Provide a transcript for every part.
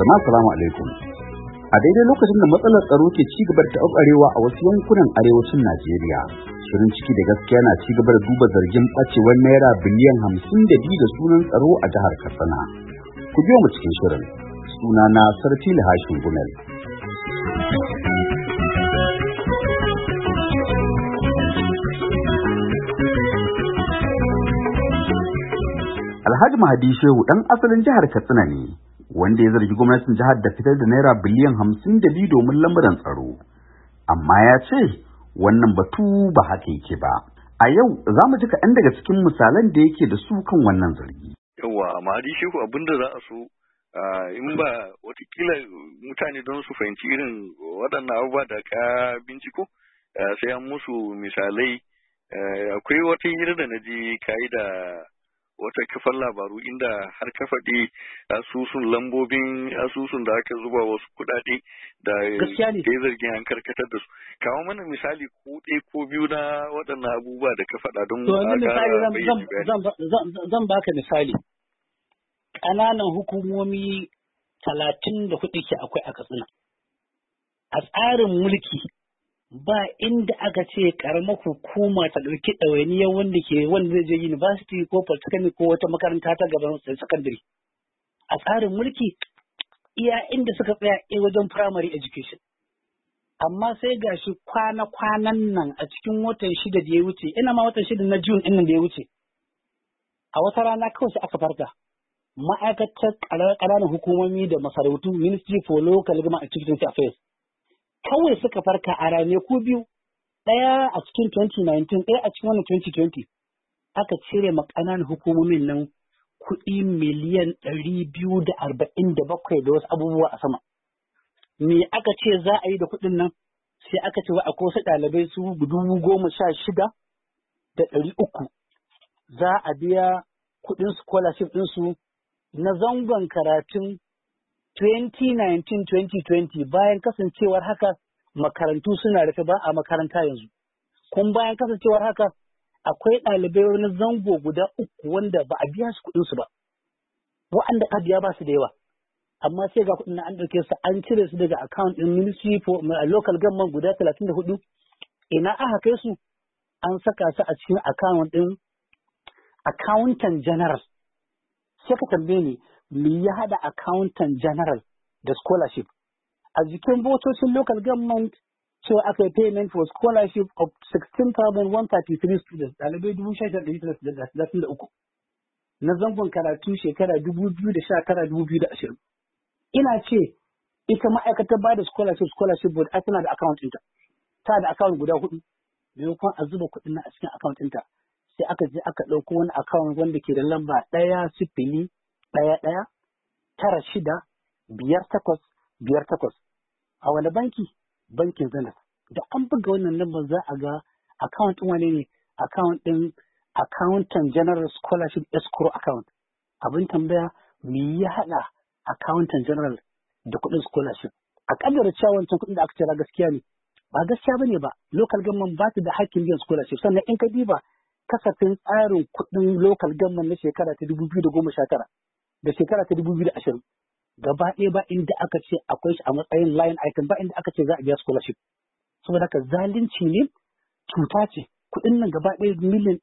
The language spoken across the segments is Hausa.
Jama'a salamu alaikum. A daidai lokacin da matsalar tsaro ke ci gaba da taɓarewa a wasu yankunan arewacin Najeriya, shirin ciki da gaskiya na ci gaba da duba zargin ɓacewar naira biliyan 52 da sunan tsaro a jihar Katsina. Ku biyo mu cikin shirin. Sunana Sarfili Hashin Gumel. Alhaji Mahadi Shehu ɗan asalin jihar Katsina ne, wanda ya zargi gwamnatin jihar da fitar da naira biliyan 52 domin lamuran tsaro. Amma ya ce wannan batu ba haka yake ba. A yau za mu ji kaɗan daga cikin misalan da yake da su kan wannan zargi. Yawwa, Mahadi Shehu abinda za a so in ba watakila mutane don su fahimci irin waɗannan abubuwa da ka binciko sai an musu misalai. Akwai wata hira da na ji kayi da wata kafar labaru inda har ka faɗi asusun lambobin asusun da aka zuba wasu kuɗaɗe da ya zargin an karkatar da su. Kawo mana misali ko ɗaya ko biyu na waɗannan abubuwa da ka faɗa don zan baka misali. Ƙananan hukumomi 34 ke akwai a Katsina. A tsarin mulki ba inda aka ce karamar hukuma ta ɗauki ɗawainiyar wanda zai je university ko polytechnic ko wata makaranta ta gaban secondary. A tsarin mulki iya inda suka tsaya wajen primary education. Amma sai gashi kwana-kwanan nan a cikin watan 6 da ya wuce, ina ma watan 6 na June ɗin da ya wuce. A wata rana kawai sai aka farka. Ma'aikatar ƙananan hukumomi da masarautu, Ministry for Local Government and Chieftaincy Affairs, kawai suka farka a ranaku biyu, ɗaya a cikin 2019, ɗaya a cikin wannan 2020, aka cire ma ƙananan hukumomin nan kuɗi miliyan 247 da wasu abubuwa a sama. Me aka ce za a yi da kuɗin nan? Sai aka ce wa akwai wasu ɗalibai su 16,300 za a biya kuɗin scholarship ɗinsu na zangon karatun 2019-2020 bayan kasancewar haka makarantu suna rufe ba a makaranta yanzu. Kuma bayan kasancewar haka akwai ɗalibai wani zango guda 3 wanda ba a biya su kuɗinsu ba. Wa'anda aka biya ba su da yawa. Amma sai ga kuɗin an ɗauke su an cire su daga account ɗin Ministry for Local Government guda 34. Ina aka kai su? An saka su a cikin account ɗin Accountant General. Sai ka tambaye ni, me ya haɗa Accountant General da scholarship? A jikin motocin local government cewa aka yi payment for scholarship of 16,133 students, ɗalibai 16,133 na zangon karatu shekara 2019-2020. Ina ce ita ma'aikatar ba da scholarship board a tana da account ɗinta. Ta da account guda 4. Maimakon a zuba kuɗin na a cikin account ɗinta. Sai aka je aka ɗauko wani account wanda ke da lamba 1-0-1-1-96-58-58. A wani banki? Bankin Zenith. Da an buga wannan lambar za a ga account ɗin wane ne? Account ɗin Accountant General Scholarship Escrow account. Abin tambaya, me ya haɗa Accountant General da kuɗin scholarship? A ƙaddara cewa wancan kuɗin da aka cira gaskiya ne. Ba gaskiya bane ba. Local government ba ta da hakkin biyan scholarship. Sannan in ka diba kasafin tsarin kuɗin local government na shekara ta 2019 da shekara ta 2020 gaba ɗaya ba inda aka ce akwai shi a matsayin line item, ba inda aka ce za a biya scholarship. Saboda haka zalunci ne, cuta ce. Kuɗin nan gaba ɗaya miliyan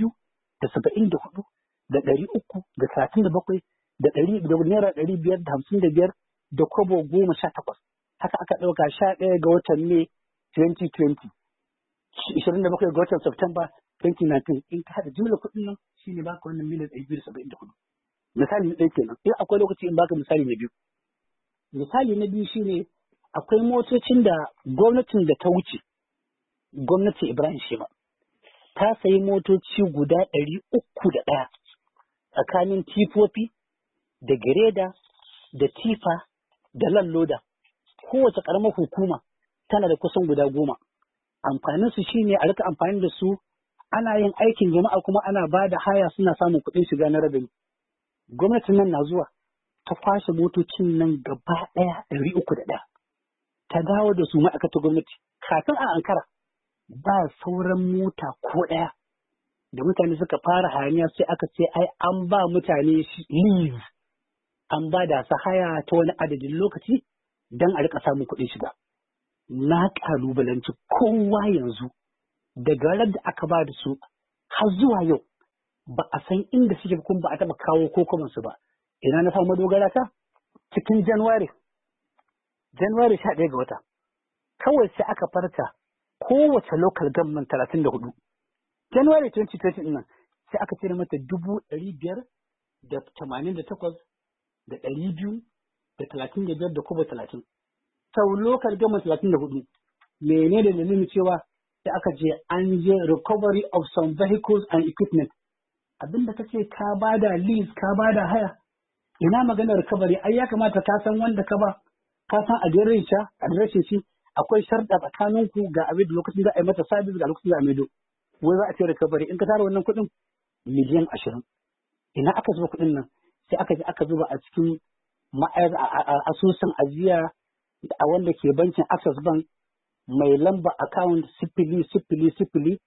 274,337 da naira 555 da kobo 18. Haka aka ɗauka 11 ga watan Mai 2020, 27 ga watan September 2019. In ka haɗa jimlar kuɗin nan shi ne baka wannan miliyan 274. Misali na ɗaya kenan. In akwai lokaci in baka misali na biyu. Misali na biyu shi ne akwai motocin da gwamnatin da ta wuce, gwamnatin Ibrahim Shema, ta sayi motoci guda 301 tsakanin tifofi da gireda da tifa da lalloda. Kowace ƙaramar hukuma tana da kusan guda 10. Amfaninsu shi ne a rika amfani da su, ana yin aikin jama'a kuma ana ba da haya suna samun kuɗin shiga na rabin. Gwamnatin nan na zuwa ta kwashe motocin nan gaba ɗaya 301. Ta dawo da su ma'aikatar gwamnati. Kafin a ankara ba sauran mota ko ɗaya. Da mutane suka fara hayaniya sai aka ce ai an ba mutane leave an ba da haya ta wani adadin lokaci don a rika samun kuɗin shiga. Na ƙalubalanci kowa yanzu daga ran da aka ba da su har zuwa yau ba a san inda suke kuma ba a taɓa kawo kokomansu ba. Ina na samu madogara ta cikin Januwari 11 ga wata. Kawai sai aka farta kowace local government 34. January 2020 ɗin nan sai aka cire mata 588,235 da kuma 30. Sau local government 34. Menene da dalilin cewa sai aka je an je recovery of some vehicles and equipment. Abinda kace ka bada lease ka bada haya. Ina magana recovery ai ya kamata ka san wanda ka ba, ka san adireshin shi, akwai sharda tsakaninku ga abin da lokacin da a yi mata sabis ga lokacin da a maido. Wai za a ce recovery in ka tara wannan kuɗin miliyan 20. Ina aka zuba kuɗin nan sai aka zuba a cikin asusun ajiya a wanda ke bankin Access Bank mai lamba account 0000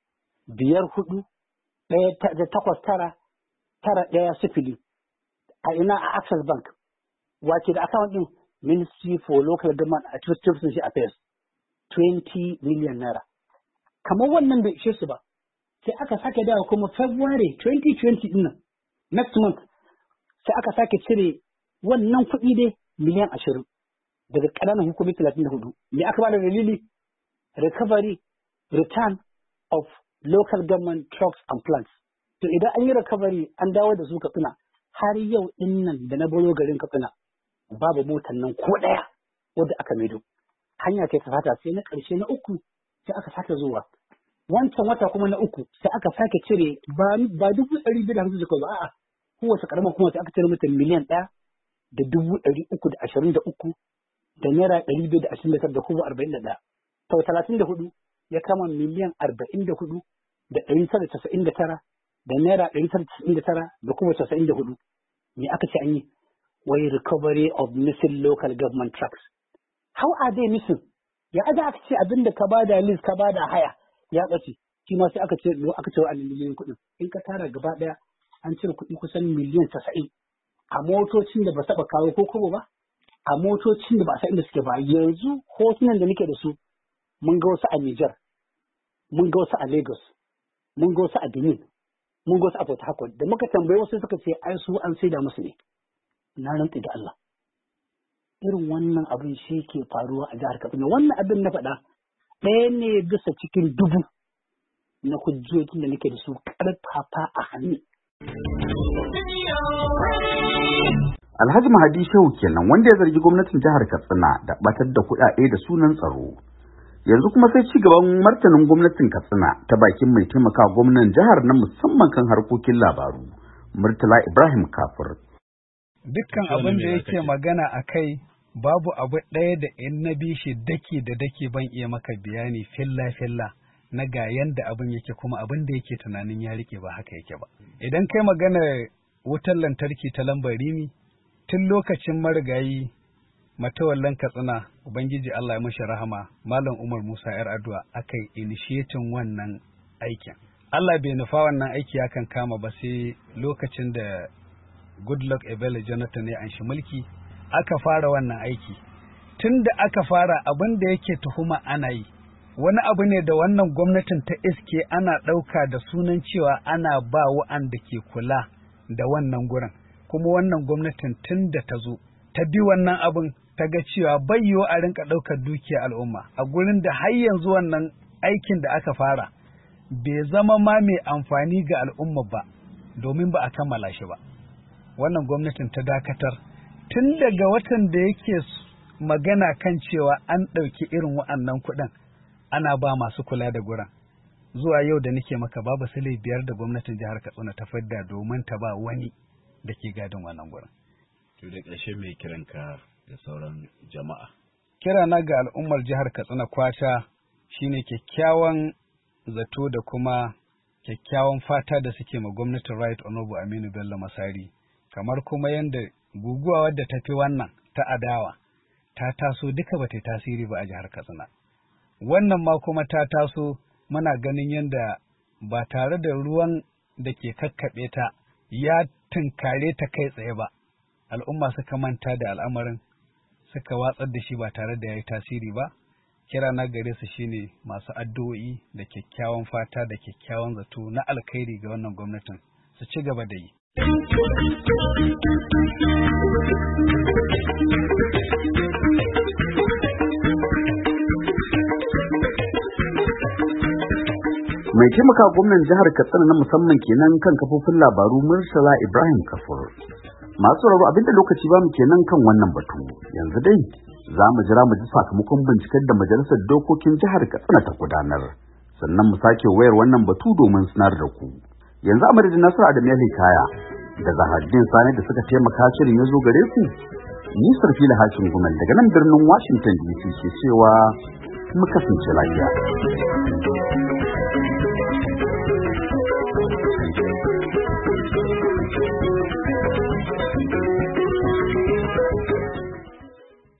54 a ina a Access Bank. Wace da account din Ministry for Local Government Administration Affairs 20 million naira. Kamar wannan bai ishe su ba. Sai aka sake dawo kuma February 2020 din nan next month sai aka sake cire wannan kuɗi dai miliyan 20 daga ƙananan hukumi 34. Me aka bada dalili? Recovery, return of local government trucks and plants. To idan an yi recovery an dawo da su Katsina har yau din nan da na baro garin Katsina babu motar nan ko ɗaya wadda aka maido. Hanya ta fata sai na ƙarshe na uku sai aka sake zuwa. Wancan wata kuma na uku sai aka sake cire ba 250 da ba a'a kowace karamar kuma sai aka cire mata miliyan 1,323 da naira 229 da kuma 41. Sau 34 ya kama miliyan 44 da 999 da naira 999 da kuma 94. Me aka ce an yi? Wai recovery of missing local government tracts. How are they missing? Ya aza aka ce abinda ka bada list ka bada haya ya ɓace. Shi ma sai aka ce wa miliyan kuɗin. In ka tara gaba ɗaya an cire kuɗi kusan miliyan 90 a motocin da ba taɓa kawo ko kobo ba, a motocin da ba san inda suke ba. Yanzu hotunan da nake da su mun ga wasu a Niger, mun ga wasu a Lagos, mun ga wasu a Benin, mun ga wasu a Port Harcourt. Da muka tambaye wasu suka ce ai su an saida musu ne. Na rantsi da Allah. Irin wannan abin shi ke faruwa a jihar Katsina. Wannan abin na faɗa ɗaya ne bisa cikin 1000 na hujjojin da nake da su ƙarfafa a hannu. Alhaji Mahadi Shehu kenan wanda ya zargi gwamnatin jihar Katsina da batar da kuɗaɗe da sunan tsaro. Yanzu kuma sai ci gaban martanin gwamnatin Katsina ta bakin mai taimaka gwamnan jihar na musamman kan harkokin labaru, Murtala Ibrahim Kafur. Dukkan abin da yake magana a kai babu abu ɗaya da in na bi shi daki da daki ban iya maka bayani filla-filla na ga yanda abin yake kuma abin da yake tunanin ya rike ba haka yake ba. Idan kai magana wutar lantarki ta lambar rimi tun lokacin marigayi matawallan Katsina Ubangiji Allah ya mashi rahama Malam Umar Musa Yar'adua aka yi initiating wannan aikin. Allah bai nufa wannan aiki yakan kama ba sai lokacin da Goodluck Ebele Jonathan ya anshi mulki aka fara wannan aiki. Tun da aka fara abin da yake tuhuma ana yi wani abu ne da wannan gwamnatin ta iske ana ɗauka da sunan cewa ana ba wa'anda ke kula da wannan gurin. Kuma wannan gwamnatin tun da ta zo ta bi wannan abin ta ga cewa bayyo a rinka ɗaukar dukiya al'umma a gurin da har yanzu wannan aikin da aka fara bai zama ma mai amfani ga al'umma ba domin ba a kammala shi ba. Wannan gwamnatin ta dakatar tun daga watan da yake magana kan cewa an ɗauki irin wa'annan kuɗin ana ba masu kula da gurin. Zuwa yau da nake maka babu sile 5 da gwamnatin jihar Katsina ta fadda domin ta ba wani da ke gadin wannan gurin. To da ƙarshe mai kiranka da sauran jama'a. Kirana ga al'ummar jihar Katsina Kwata shine kyakkyawan zato da kuma kyakkyawan fata da suke ma gwamnatin Right Honorable Aminu Bello Masari. Kamar kuma yadda guguwa wadda ta fi wannan ta adawa ta taso duka ba ta tasiri ba a jihar Katsina. Wannan ma kuma ta taso muna ganin yadda ba tare da ruwan da ke kakkaɓe ta ya tunkare ta kai tsaye ba, al'umma suka manta da al'amarin suka watsar da shi ba tare da ya yi tasiri ba. Kira na gare su shine masu addu'o'i da kyakkyawan fata da kyakkyawan zato na alkhairi ga wannan gwamnatin su ci gaba da yi. Mai taimaka gwamnan jihar Katsina na musamman kenan kan kafofin labaru Murtala Ibrahim Kafur. Masu sauraro abinda lokaci ba mu kenan kan wannan batu. Yanzu dai za mu jira mu ji sakamakon binciken da majalisar dokokin jihar Katsina ta gudanar. Sannan mu sake wayar wannan batu domin sanar da ku. Yanzu a madadin Nasiru Adamu Kaya da Zahardin Sani da suka taimaka shirin ya zo gare ku. Ni Sarfila Hashin Gumal daga nan birnin Washington DC ke cewa mu kasance lafiya.